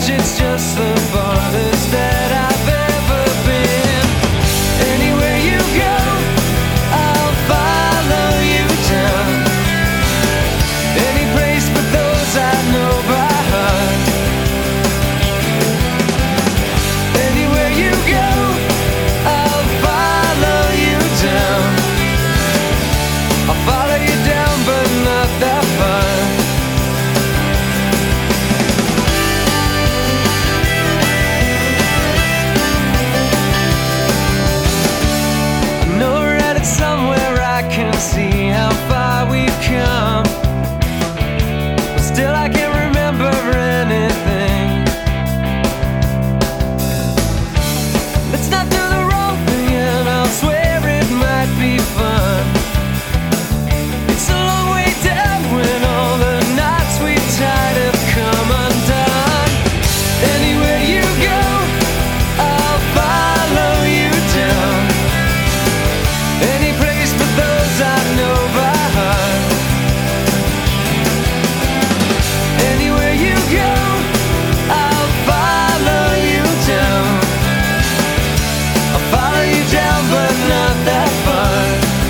it's just the farthest that I've ever been. Anywhere you go, I'll follow you down. Any place but those I know by heart. Anywhere you go, I'll follow you down. I'll follow you down, but not that far. Somewhere I can see how far we've come, but still I can't remember anything. Let's not do the wrong thing and I'll swear it might be fun. It's a long way down when all the knots we tied have come undone. Anywhere you go, I'll follow you down. Any place but those I know by heart. Anywhere you go, I'll follow you down. I'll follow you down, but not that far.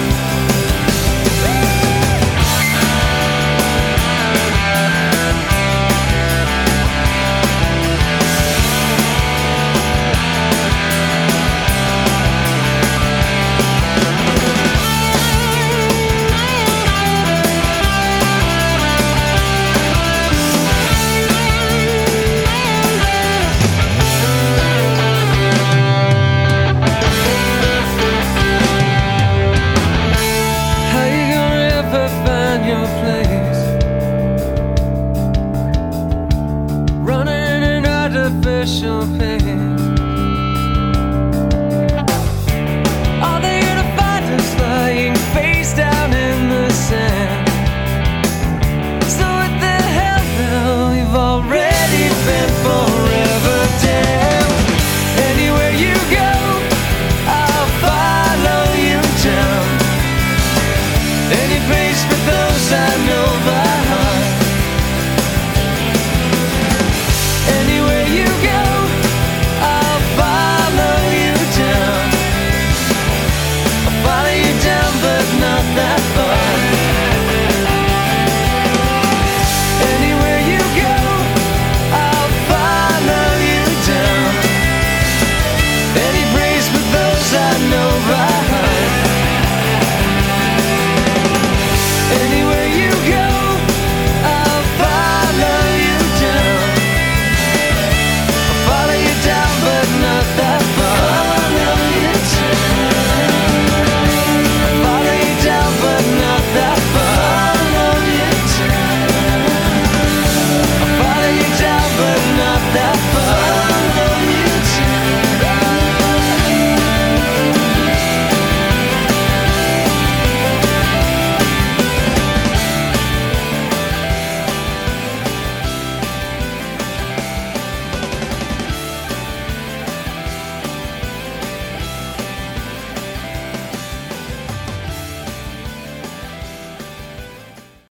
Your place, running an artificial pace.